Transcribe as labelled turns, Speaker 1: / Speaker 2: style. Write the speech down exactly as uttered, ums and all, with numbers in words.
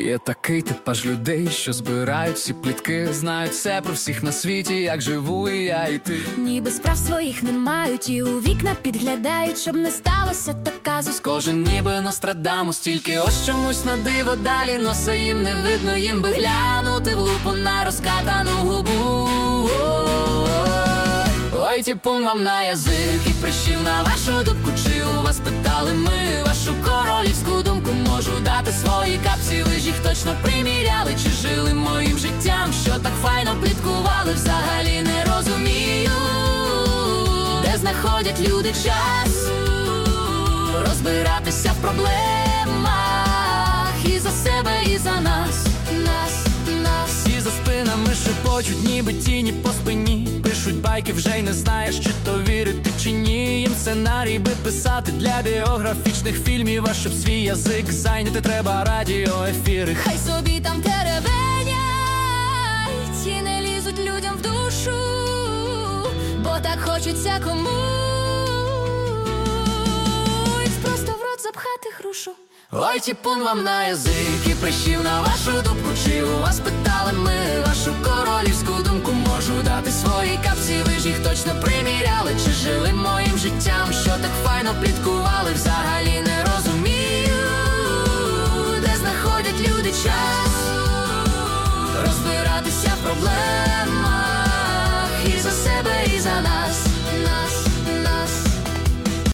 Speaker 1: Є такий типаж людей, що збирають всі плітки, знають все про всіх на світі, як живу і я, і ти.
Speaker 2: Ніби справ своїх не мають і у вікна підглядають, щоб не сталося так казус.
Speaker 1: Кожен ніби Нострадамус, тільки ось чомусь на диво далі носа їм не видно, їм би глянути в лупу на розкатану губу. Ой, тіпун вам на язик і прищів на вашу дубку. Чи у вас питали ми вашу королівську думку? Можу дати свої капці, ви ж їх точно приміряли. Чи жили моїм життям, що так файно пліткували? Взагалі не розумію, де знаходять люди час розбиратися в проблемах і за себе, і за нас. Нас, нас.
Speaker 3: Всі за спинами шепочуть, ніби тіні по спині. Пишуть байки, вже й не знаєш, чи то вірити, чи ні. Їм сценарій би писати для біографічних фільмів. А щоб свій язик зайняти, треба радіоефіри.
Speaker 2: Хай собі там теревенять і не лізуть людям в душу, бо так хочеться комусь просто в рот запхати грушу.
Speaker 1: Ой, тіпун вам на язик і прищів на вашу дубку. Чи у вас питали ми вашу королівську думку? Можу дати свої капці, ви ж їх точно приміряли. Чи жили моїм життям, що так файно пліткували?